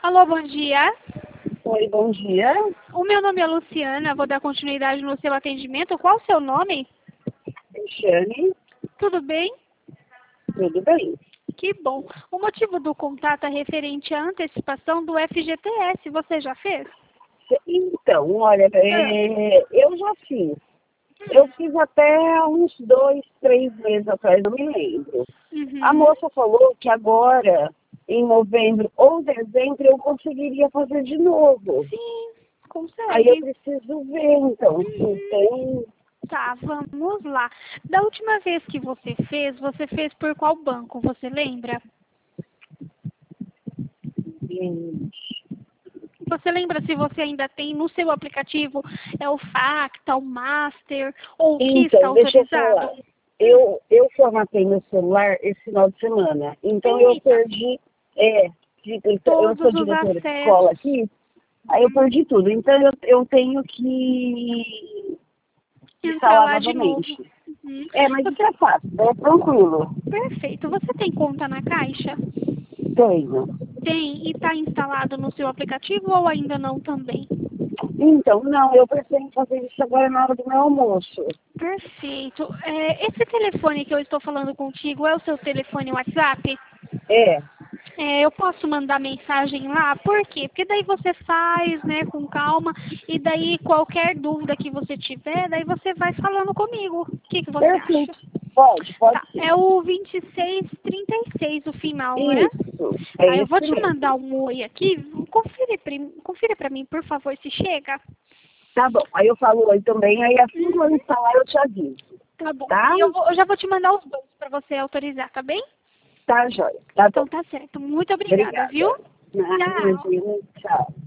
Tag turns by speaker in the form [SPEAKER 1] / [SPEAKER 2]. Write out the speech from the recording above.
[SPEAKER 1] Alô, bom dia.
[SPEAKER 2] Oi, bom dia.
[SPEAKER 1] O meu nome é Luciana, vou dar continuidade no seu atendimento. Qual o seu nome?
[SPEAKER 2] Cristiane,
[SPEAKER 1] Tudo bem?
[SPEAKER 2] tudo bem?
[SPEAKER 1] Que bom. O motivo do contato é referente à antecipação do FGTS. Você já fez?
[SPEAKER 2] Então, olha, eu já fiz. Eu fiz até uns 2, 3 meses atrás, não me lembro. A
[SPEAKER 1] Uhum.
[SPEAKER 2] moça falou que agora, em novembro ou dezembro, eu conseguiria fazer de novo.
[SPEAKER 1] Sim,
[SPEAKER 2] Aí eu
[SPEAKER 1] consegue.
[SPEAKER 2] preciso ver, então, se tem.
[SPEAKER 1] Tá, vamos lá. Da última vez que você fez por qual banco? Você lembra? Você lembra se você ainda tem no seu aplicativo o Facta, o Master ou o que está
[SPEAKER 2] Então, deixa eu falar.
[SPEAKER 1] autorizado?
[SPEAKER 2] Eu formatei meu celular esse final de semana. Então eu
[SPEAKER 1] Eita,
[SPEAKER 2] perdi, eu sou
[SPEAKER 1] todos os
[SPEAKER 2] diretora de escola
[SPEAKER 1] acessos.
[SPEAKER 2] aqui, aí eu perdi tudo. Então eu tenho que
[SPEAKER 1] Entrar
[SPEAKER 2] instalar
[SPEAKER 1] lá de novo.
[SPEAKER 2] novamente.
[SPEAKER 1] Uhum.
[SPEAKER 2] Mas
[SPEAKER 1] Você-
[SPEAKER 2] isso é fácil, é tranquilo.
[SPEAKER 1] Perfeito. Você tem conta na Caixa?
[SPEAKER 2] Tenho.
[SPEAKER 1] Tem. E está instalado no seu aplicativo ou ainda não também?
[SPEAKER 2] Então, não, eu pretendo fazer isso agora na hora do meu almoço.
[SPEAKER 1] Perfeito. Esse telefone que eu estou falando contigo é o seu telefone WhatsApp?
[SPEAKER 2] É,
[SPEAKER 1] Eu posso mandar mensagem lá? Por quê? Porque daí você faz, né, com calma, e daí qualquer dúvida que você tiver, daí você vai falando comigo. O que você acha?
[SPEAKER 2] perfeito. Pode
[SPEAKER 1] Tá,
[SPEAKER 2] sim.
[SPEAKER 1] é o 2636 o final, não é?
[SPEAKER 2] Isso, é
[SPEAKER 1] Tá, eu vou
[SPEAKER 2] esse
[SPEAKER 1] te
[SPEAKER 2] mesmo.
[SPEAKER 1] mandar um oi aqui. Confira pra mim, por favor, se chega.
[SPEAKER 2] Tá bom, aí eu falo oi também, aí assim que eu
[SPEAKER 1] Uhum,
[SPEAKER 2] instalar eu te aviso,
[SPEAKER 1] tá bom.
[SPEAKER 2] tá?
[SPEAKER 1] Aí eu já vou te mandar os dois pra você autorizar, tá bem?
[SPEAKER 2] Tá, joia. Tá bom.
[SPEAKER 1] Então tá certo. Muito obrigada, viu?
[SPEAKER 2] Obrigada.
[SPEAKER 1] Tchau.
[SPEAKER 2] Imagina, tchau.